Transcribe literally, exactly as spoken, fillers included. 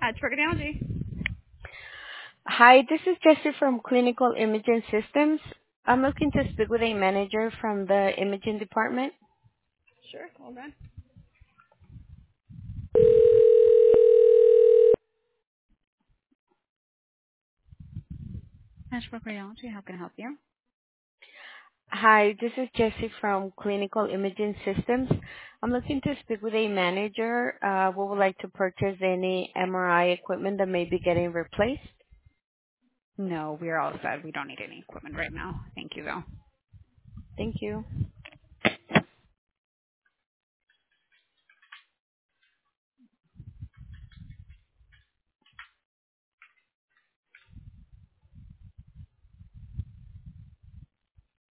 Hatchburg Analogy. Hi, this is Jessie from Clinical Imaging Systems. I'm looking to speak with a manager from the imaging department. Sure, hold on. Hatchburg Radiology, how can I help you? Hi, this is Jessie from Clinical Imaging Systems. I'm looking to speak with a manager. Uh, we would like to purchase any M R I equipment that may be getting replaced. No, we're all set. We don't need any equipment right now. Thank you, though. Thank you.